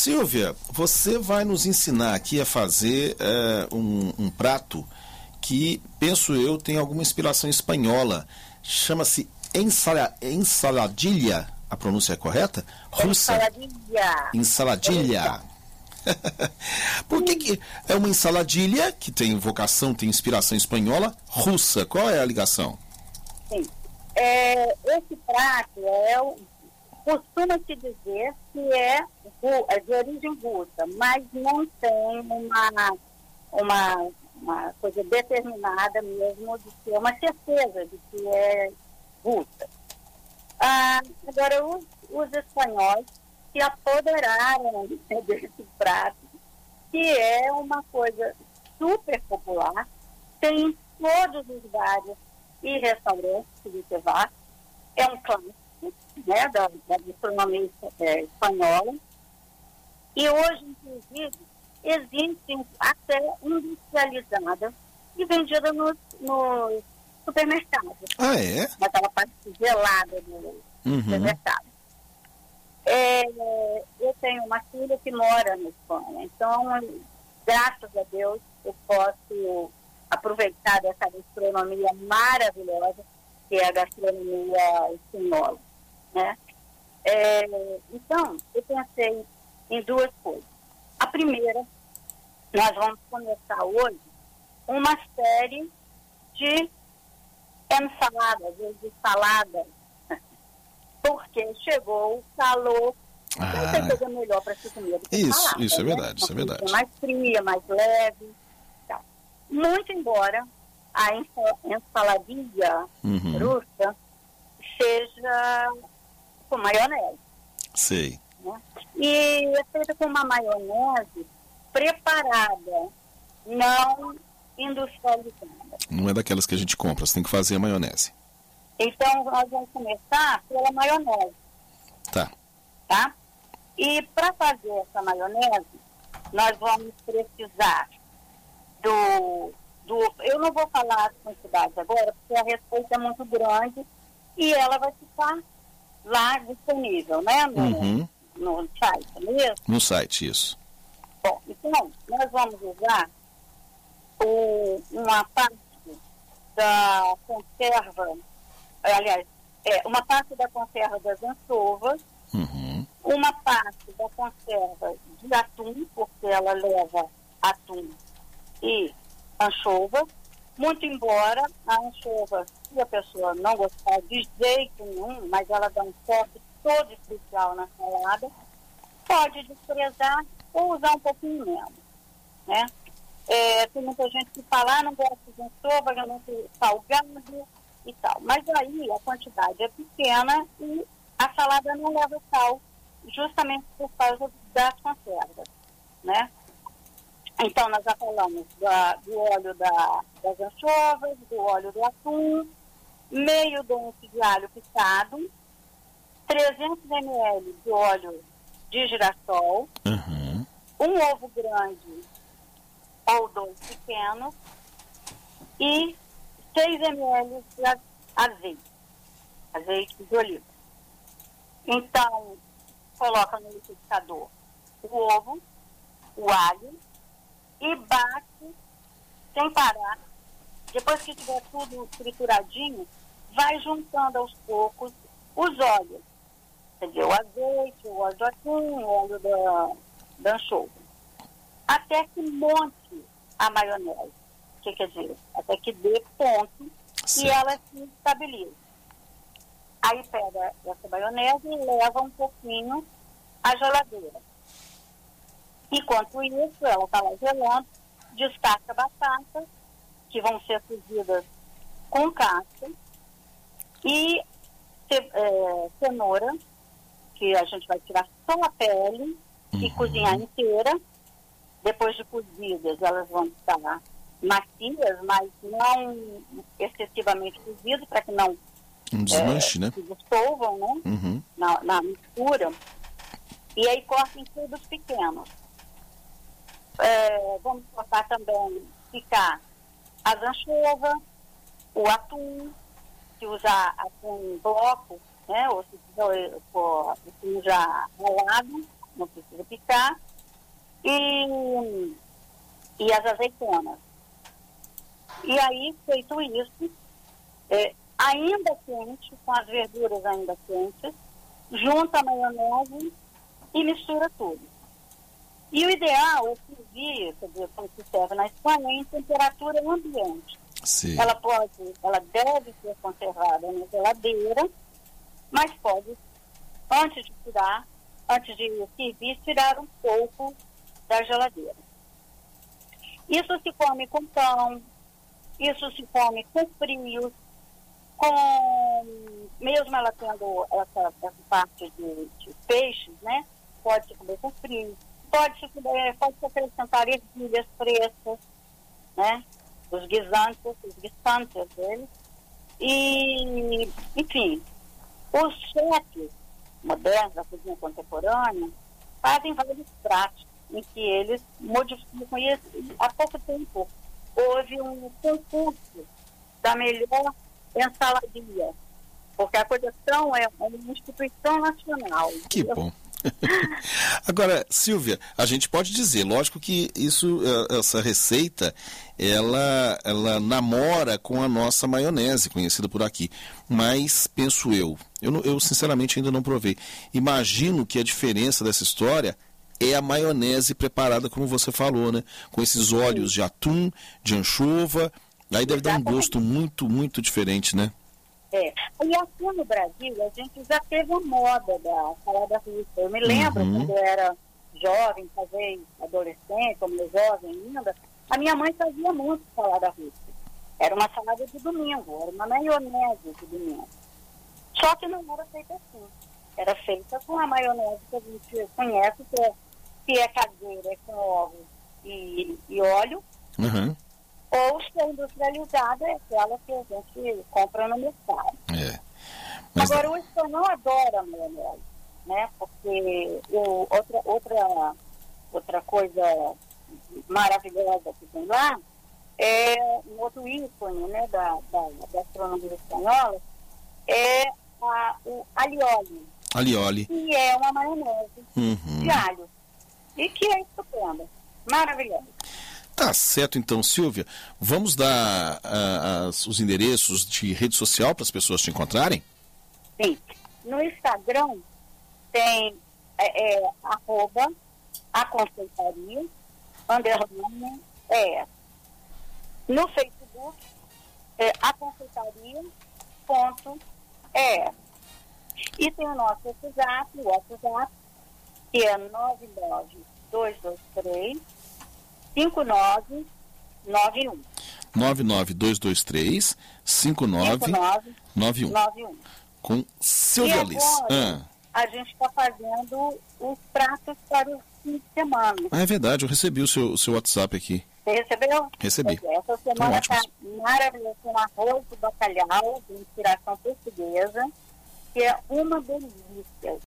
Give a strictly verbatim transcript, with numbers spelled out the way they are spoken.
Silvia, você vai nos ensinar aqui a fazer é, um, um prato que, penso eu, tem alguma inspiração espanhola. Chama-se ensala, ensaladilha. A pronúncia é correta? Russa. Ensaladilha. Ensaladilha. Por que, que é uma ensaladilha que tem vocação, tem inspiração espanhola, russa? Qual é a ligação? Sim. É, esse prato é o, costuma-se dizer que é, é de origem russa, mas não tem uma, uma, uma coisa determinada mesmo de ser uma certeza de que é russa. Ah, agora, os, os espanhóis se apoderaram desse prato, que é uma coisa super popular, tem em todos os bares e restaurantes que você vá, é um clássico, né, da, da gastronomia é, espanhola, e hoje, inclusive, existe até industrializada e vendida nos, nos supermercados. Ah, é? Naquela parte gelada do uhum. supermercado. É, eu tenho uma filha que mora na Espanha, então, graças a Deus, eu posso aproveitar dessa gastronomia maravilhosa, que é a gastronomia espanhola, né? É, então, eu pensei em duas coisas. A primeira, nós vamos começar hoje uma série de ensaladas, de saladas, porque chegou o calor, ah. não tem coisa melhor para se comer do que isso, salada, isso é né? verdade, isso é verdade. Mais fria, mais leve, tal. Muito embora a ensaladinha uhum. russa seja com maionese. Sei. Né? E é feita com uma maionese preparada, não industrializada. Não é daquelas que a gente compra, você tem que fazer a maionese. Então, nós vamos começar pela maionese. Tá. Tá? E para fazer essa maionese, nós vamos precisar do, do... Eu não vou falar as quantidades agora, porque a receita é muito grande e ela vai ficar lá disponível, né? No, uhum. no site, mesmo? No site, isso. Bom, então, nós vamos usar o, uma parte da conserva, aliás, é, uma parte da conserva das anchovas, uhum. uma parte da conserva de atum, porque ela leva atum e anchovas, muito embora a anchova, se a pessoa não gostar de jeito nenhum, mas ela dá um toque todo especial na salada, pode desprezar ou usar um pouquinho menos, né? É, tem muita gente que fala, ah, não gosta de anchova, é muito salgado e tal. Mas aí a quantidade é pequena e a salada não leva sal, justamente por causa das conservas, né? Então, nós já falamos da, do óleo da, das anchovas, do óleo do atum, meio dente de alho picado, trezentos mililitros de óleo de girassol, uhum. um ovo grande ou dois pequenos e seis mililitros de azeite, azeite de oliva. Então, coloca no liquidificador o ovo, o alho e bate sem parar. Depois que tiver tudo trituradinho, vai juntando aos poucos os óleos. Entendeu? O azeite, o óleo de atum, o óleo da, da anchova. Até que monte a maionese. O que quer dizer? Até que dê ponto certo. E ela se estabilize. Aí pega essa maionese e leva um pouquinho à geladeira. Enquanto isso, ela está lá gelando, descasca batatas, que vão ser cozidas com casca, e é, cenoura, que a gente vai tirar só a pele e uhum. cozinhar inteira. Depois de cozidas, elas vão estar macias, mas não excessivamente cozidas, para que não um desmanche, é, né? se dissolvam, né? Uhum. na, na mistura. E aí corta em cubos pequenos. É, vamos cortar também, picar as anchovas, o atum, se usar atum em bloco, né? Ou se for atum já rolado, não precisa picar, e, e as azeitonas. E aí, feito isso, é, ainda quente, com as verduras ainda quentes, junta a maionese e mistura tudo. E o ideal é servir, quer dizer, como se serve na Espanha, em temperatura ambiente. Sim. Ela pode, ela deve ser conservada na geladeira, mas pode, antes de tirar, antes de servir, tirar um pouco da geladeira. Isso se come com pão, isso se come com frios, com, mesmo ela tendo essa, essa parte de, de peixes, né? Pode se comer com frios, pode se, pode se acrescentar ervilhas frescas, né? Os guisantes, os guisantes deles. E, enfim, os chefes modernos da cozinha contemporânea fazem vários pratos em que eles modificam. E há pouco tempo houve um concurso da melhor ensaladinha, porque a Codiação é uma instituição nacional. Que bom. Agora, Silvia, a gente pode dizer, lógico que isso, essa receita, ela, ela namora com a nossa maionese, conhecida por aqui, mas penso eu, eu, eu sinceramente ainda não provei, imagino que a diferença dessa história é a maionese preparada como você falou, né? Com esses óleos de atum, de anchova, aí deve dar um gosto muito, muito diferente, né? É. E aqui no Brasil, a gente já teve a moda da salada russa. Eu me lembro, uhum, quando eu era jovem, casei adolescente, como eu jovem ainda, a minha mãe fazia muito salada russa. Era uma salada de domingo, era uma maionese de domingo. Só que não era feita assim. Era feita com a maionese que a gente conhece, que é, que é caseira, é com ovos e, e óleo. Uhum. Ou se é industrializada, é aquela que a gente compra no mercado. É. Mas agora, o espanhol adora maionese, né? Porque o, outra, outra, outra coisa maravilhosa que tem lá é um outro ícone, né, da, da, da gastronomia espanhola, é a, o alioli. Alioli. Que é uma maionese, uhum, de alho. E que é estupenda, maravilhosa. Tá certo, então, Silvia. Vamos dar uh, as, os endereços de rede social para as pessoas te encontrarem? Sim. No Instagram tem é, é, arroba a confeitaria, underline é. No Facebook é a confeitaria ponto é. E tem o nosso WhatsApp, o WhatsApp, que é nove nove dois dois três cinco nove nove um. nove nove dois dois três cinco nove nove um. Com Silvia Alice. Ah. A gente está fazendo os pratos para o fim de semana. Ah, é verdade, eu recebi o seu, o seu WhatsApp aqui. Você recebeu? Recebi. É, essa semana está maravilhosa, com arroz de bacalhau, de inspiração portuguesa, que é uma delícia.